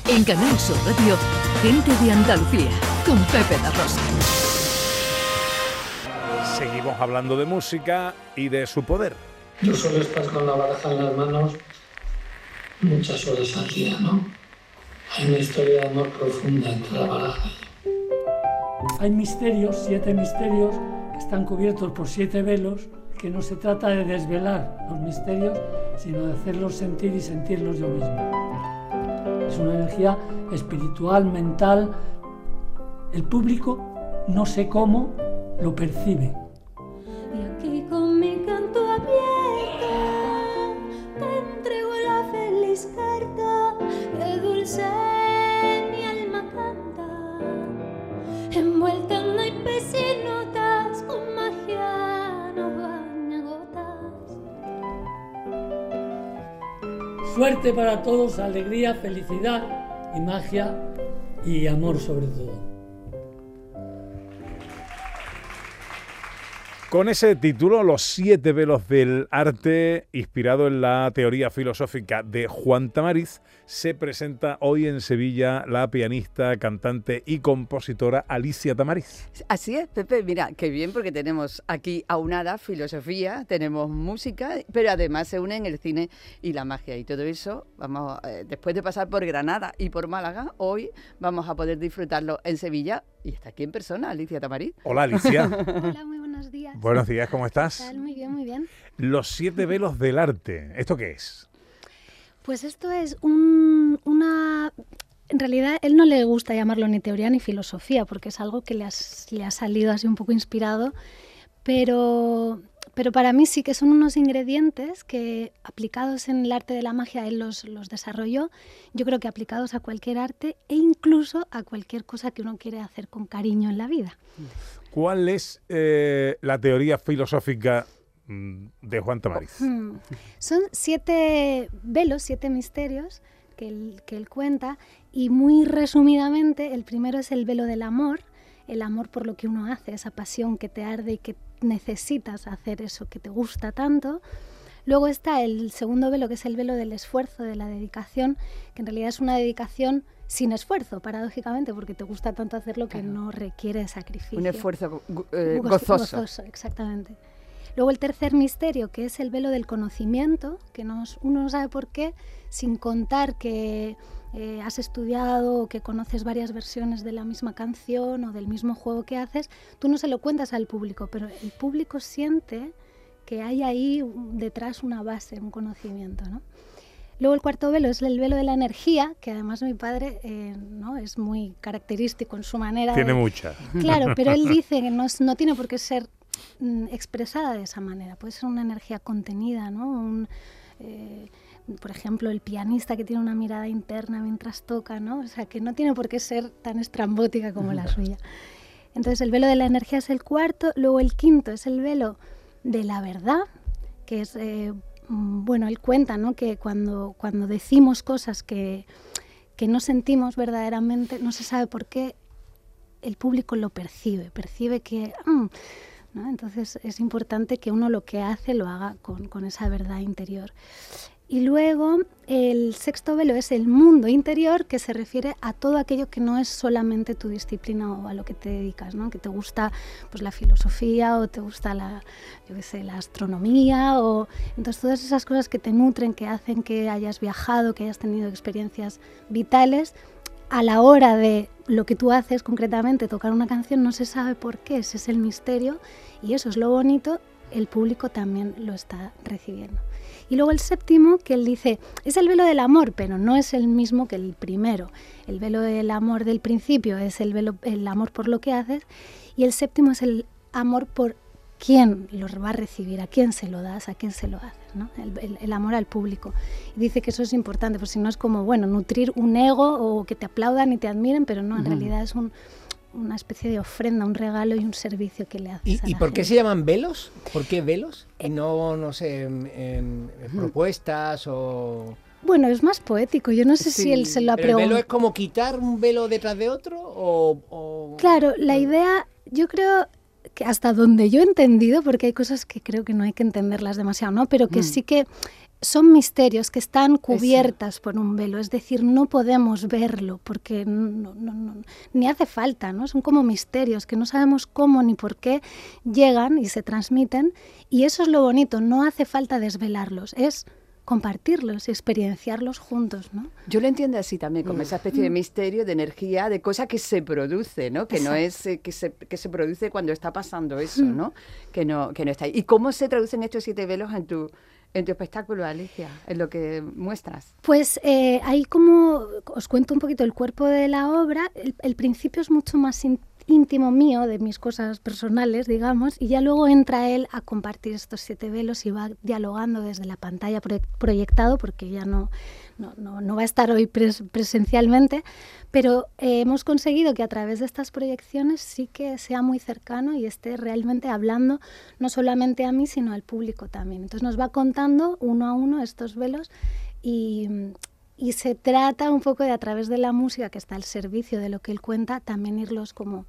En Canal Sur Radio, Gente de Andalucía, con Pepe da Rosa. Seguimos hablando de música y de su poder. Yo suelo estar con la baraja en las manos muchas horas al día, ¿no? Hay una historia de amor profunda entre la baraja y yo. Hay misterios, 7 misterios, que están cubiertos por 7 velos, que no se trata de desvelar los misterios, sino de hacerlos sentir y sentirlos yo mismo. Es una energía espiritual, mental. El público, no sé cómo, lo percibe. Y aquí con mi canto abierto te entrego la feliz carta que dulce mi alma canta, envuelta en naipes y notas, con magia nos baña gotas. Suerte para todos, alegría, felicidad y magia y amor sobre todo. Con ese título, Los 7 velos del arte, inspirado en la teoría filosófica de Juan Tamariz, se presenta hoy en Sevilla la pianista, cantante y compositora Alicia Tamariz. Así es, Pepe, mira, qué bien, porque tenemos aquí aunada filosofía, tenemos música, pero además se unen el cine y la magia, y todo eso, vamos, después de pasar por Granada y por Málaga, hoy vamos a poder disfrutarlo en Sevilla, y está aquí en persona, Alicia Tamariz. Hola, Alicia. Hola, muy buenos días. Buenos días, ¿cómo estás? ¿Qué tal? Muy bien, muy bien. Los 7 velos del arte, ¿esto qué es? Pues esto es una... En realidad, él no le gusta llamarlo ni teoría ni filosofía, porque es algo que le ha salido así un poco inspirado, pero para mí sí que son unos ingredientes que, aplicados en el arte de la magia, él los desarrolló. Yo creo que aplicados a cualquier arte e incluso a cualquier cosa que uno quiere hacer con cariño en la vida. ¿Cuál es la teoría filosófica de Juan Tamariz? Son 7 velos, 7 misterios que él cuenta, y muy resumidamente el primero es el velo del amor, el amor por lo que uno hace, esa pasión que te arde y que necesitas hacer eso que te gusta tanto. Luego está el segundo velo, que es el velo del esfuerzo, de la dedicación, que en realidad es una dedicación sin esfuerzo, paradójicamente, porque te gusta tanto hacerlo que no requiere sacrificio. Un esfuerzo gozoso. Gozoso, exactamente. Luego el tercer misterio, que es el velo del conocimiento, que uno no sabe por qué, sin contar que has estudiado o que conoces varias versiones de la misma canción o del mismo juego que haces, tú no se lo cuentas al público, pero el público siente que hay ahí detrás una base, un conocimiento, ¿no? Luego el cuarto velo es el velo de la energía, que además mi padre ¿no? es muy característico en su manera. Tiene mucha. Claro, pero él dice que no tiene por qué ser expresada de esa manera, puede ser una energía contenida, ¿no? Por ejemplo, el pianista que tiene una mirada interna mientras toca, ¿no? O sea, que no tiene por qué ser tan estrambótica como la suya. Entonces el velo de la energía es el cuarto. Luego el quinto es el velo de la verdad, que es, bueno, él cuenta, ¿no? Que cuando decimos cosas que no sentimos verdaderamente, no se sabe por qué, el público lo percibe que... ¿no? Entonces es importante que uno lo que hace lo haga con esa verdad interior. Y luego el sexto velo es el mundo interior, que se refiere a todo aquello que no es solamente tu disciplina o a lo que te dedicas, ¿no? Que te gusta pues la filosofía o te gusta la astronomía, o entonces todas esas cosas que te nutren, que hacen que hayas viajado, que hayas tenido experiencias vitales. A la hora de lo que tú haces concretamente, tocar una canción, no se sabe por qué, ese es el misterio, y eso es lo bonito, el público también lo está recibiendo. Y luego el séptimo, que él dice, es el velo del amor, pero no es el mismo que el primero. El velo del amor del principio es el amor por lo que haces, y el séptimo es el amor por quién lo va a recibir, a quién se lo das, a quién se lo haces, ¿no? El amor al público. Y dice que eso es importante, pues si no es como, bueno, nutrir un ego o que te aplaudan y te admiren, pero no, en realidad es una especie de ofrenda, un regalo y un servicio que le haces a la ¿Y por qué gente. se llaman velos? ¿Por qué velos? Y no sé, propuestas o... Bueno, es más poético, yo no sé si él se lo ha ¿Pero el velo preguntado. es como quitar un velo detrás de otro o...? Claro, la idea, yo creo que hasta donde yo he entendido, porque hay cosas que creo que no hay que entenderlas demasiado, ¿no? Pero que sí que son misterios que están cubiertas por un velo, es decir, no podemos verlo porque ni hace falta, ¿no? Son como misterios que no sabemos cómo ni por qué llegan y se transmiten, y eso es lo bonito, no hace falta desvelarlos, es compartirlos y experienciarlos juntos, ¿no? Yo lo entiendo así también, como esa especie de misterio, de energía, de cosa que se produce, ¿no? Que no es que se produce cuando está pasando eso, ¿no? Que no está ahí. ¿Y cómo se traducen estos 7 velos en tu espectáculo, Alicia, en lo que muestras? Pues ahí como os cuento un poquito el cuerpo de la obra, el principio es mucho más íntimo mío, de mis cosas personales, digamos, y ya luego entra él a compartir estos 7 velos y va dialogando desde la pantalla proyectado, porque ya no va a estar hoy presencialmente, pero hemos conseguido que a través de estas proyecciones sí que sea muy cercano y esté realmente hablando no solamente a mí, sino al público también. Entonces nos va contando uno a uno estos velos y se trata un poco de, a través de la música que está al servicio de lo que él cuenta, también irlos como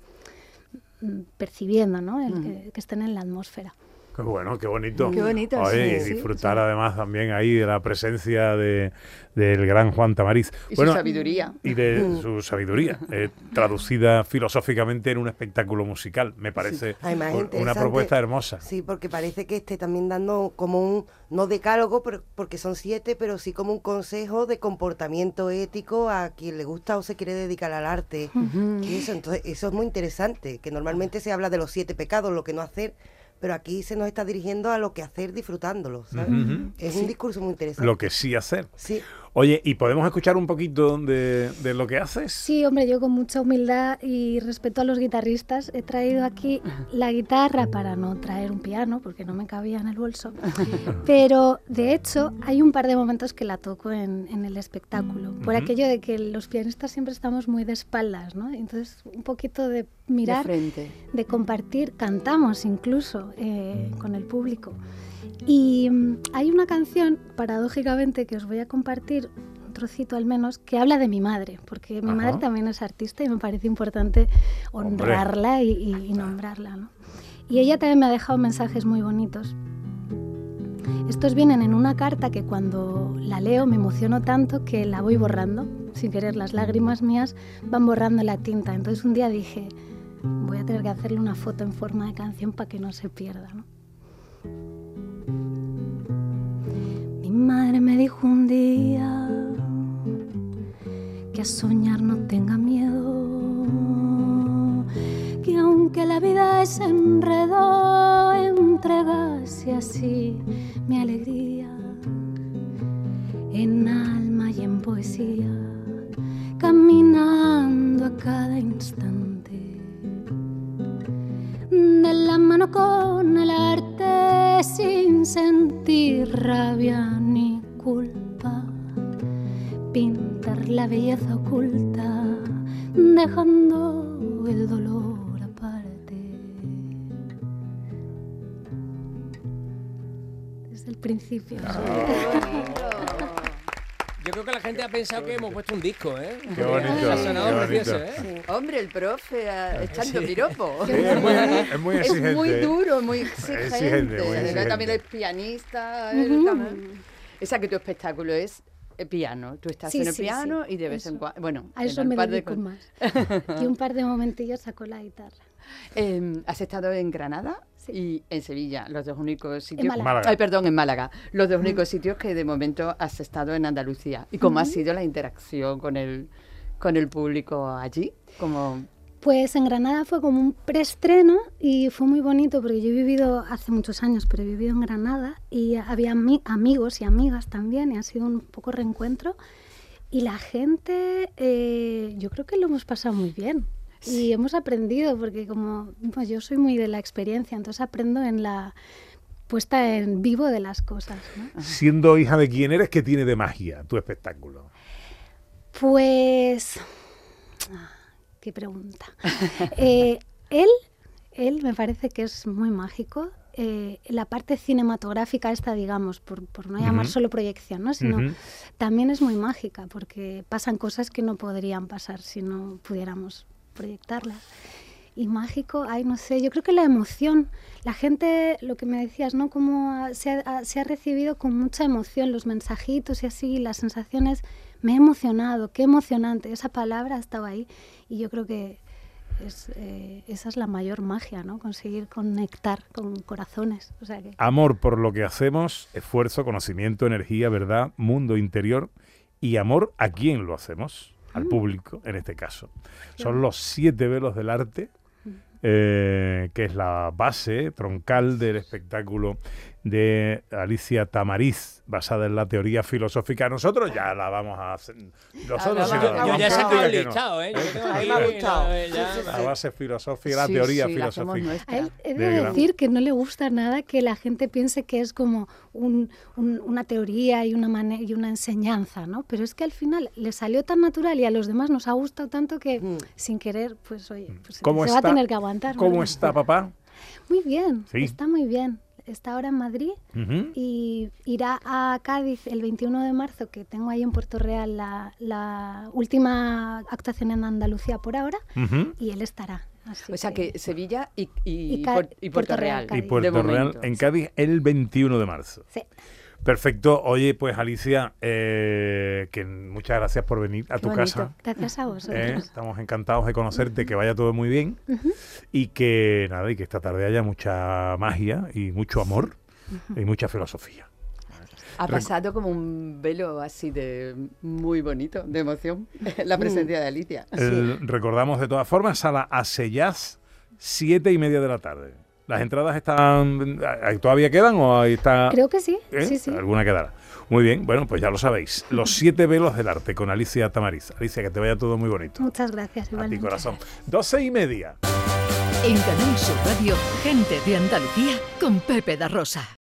percibiendo, ¿no? Que estén en la atmósfera. Qué bueno, qué bonito. Qué bonito, Oye, sí, y disfrutar además también ahí de la presencia del gran Juan Tamariz. Y su sabiduría. Y de su sabiduría, traducida filosóficamente en un espectáculo musical. Me parece una propuesta hermosa. Sí, porque parece que esté también dando como un, no decálogo, porque son 7, pero sí como un consejo de comportamiento ético a quien le gusta o se quiere dedicar al arte. Y eso, entonces, eso es muy interesante, que normalmente se habla de los 7 pecados, lo que no hacer, pero aquí se nos está dirigiendo a lo que hacer disfrutándolo, ¿sabes? Es un discurso muy interesante. Lo que sí hacer. Sí. Oye, ¿y podemos escuchar un poquito de lo que haces? Sí, hombre, yo con mucha humildad y respeto a los guitarristas he traído aquí la guitarra para no traer un piano, porque no me cabía en el bolso. Pero, de hecho, hay un par de momentos que la toco en el espectáculo, por aquello de que los pianistas siempre estamos muy de espaldas, ¿no? Entonces, un poquito de mirar, de frente, de compartir, cantamos incluso con el público. Y hay una canción, paradójicamente, que os voy a compartir, un trocito al menos, que habla de mi madre, porque mi madre también es artista y me parece importante honrarla y nombrarla, ¿no? Y ella también me ha dejado mensajes muy bonitos. Estos vienen en una carta que cuando la leo me emociono tanto que la voy borrando, sin querer, las lágrimas mías van borrando la tinta. Entonces un día dije, voy a tener que hacerle una foto en forma de canción para que no se pierda, ¿no? Mi madre me dijo un día que a soñar no tenga miedo, que aunque la vida es enredo, entregase así mi alegría en alma y en poesía, caminando a cada instante de la mano con el arte, sin sentir rabia ni culpa, pintar la belleza oculta, dejando el dolor aparte. Desde el principio. Yo creo que la gente ha pensado que hemos puesto un disco, ¿eh? Qué bonito. Ha sonado precioso, ¿eh? Sí. Hombre, el profe echando piropo. Sí, es muy exigente. Es muy duro, muy exigente. Muy exigente. También es pianista. Esa que tu espectáculo es piano. Tú estás en el piano y de vez en cuando... Bueno, a eso me dedico más. Y un par de momentillos saco la guitarra. ¿Has estado en Granada? Y en Sevilla, los dos únicos sitios... En Málaga. Ay, perdón, en Málaga. Los dos únicos sitios que de momento has estado en Andalucía. ¿Y cómo ha sido la interacción con el público allí? Pues en Granada fue como un preestreno y fue muy bonito porque yo he vivido hace muchos años, pero he vivido en Granada y había amigos y amigas también y ha sido un poco reencuentro. Y la gente, yo creo que lo hemos pasado muy bien. Y hemos aprendido, porque como pues yo soy muy de la experiencia, entonces aprendo en la puesta en vivo de las cosas, ¿no? Siendo hija de quién eres, ¿qué tiene de magia tu espectáculo? Pues... qué pregunta. Él me parece que es muy mágico. La parte cinematográfica esta, digamos, por no llamar solo proyección, ¿no? Sino también es muy mágica, porque pasan cosas que no podrían pasar si no pudiéramos proyectarlas. y mágico, ay, no sé, yo creo que la emoción, la gente, lo que me decías, ¿no? Como se ha recibido con mucha emoción los mensajitos y así, las sensaciones, me he emocionado, qué emocionante, esa palabra ha estado ahí y yo creo que esa es la mayor magia, ¿no? Conseguir conectar con corazones. O sea que... Amor por lo que hacemos, esfuerzo, conocimiento, energía, verdad, mundo interior y amor a quién lo hacemos, al público en este caso. Son los 7 velos del arte, que es la base troncal del espectáculo de Alicia Tamariz, basada en la teoría filosófica. Nosotros ya la vamos a hacer. Nosotros sí yo ya saco el listado, ¿eh? Ahí me ha gustado. La base filosófica, la teoría filosófica. A él he de decir que no le gusta nada que la gente piense que es como una teoría y una enseñanza, ¿no? Pero es que al final le salió tan natural y a los demás nos ha gustado tanto que sin querer, pues oye, pues se va a tener que aguantar. ¿Cómo está papá? Muy bien, ¿Sí? Está muy bien. Está ahora en Madrid y irá a Cádiz el 21 de marzo, que tengo ahí en Puerto Real la última actuación en Andalucía por ahora, y él estará. Así o sea que Sevilla y Puerto Real. Y Puerto Real en Cádiz el 21 de marzo. Sí. Perfecto. Oye, pues Alicia, que muchas gracias por venir a tu casa. Gracias a vosotros. Estamos encantados de conocerte, que vaya todo muy bien y que nada, y que esta tarde haya mucha magia y mucho amor y mucha filosofía. Ha pasado como un velo así de muy bonito, de emoción, la presencia de Alicia. Recordamos de todas formas a la Asellaz, 7:30 de la tarde. ¿Las entradas están todavía quedan o ahí está? Creo que sí, sí. Alguna quedará. Muy bien, bueno, pues ya lo sabéis. Los 7 velos del arte con Alicia Tamariz. Alicia, que te vaya todo muy bonito. Muchas gracias, igualmente. A ti, corazón. 12:30. En Canal Sur Radio, Gente de Andalucía con Pepe da Rosa.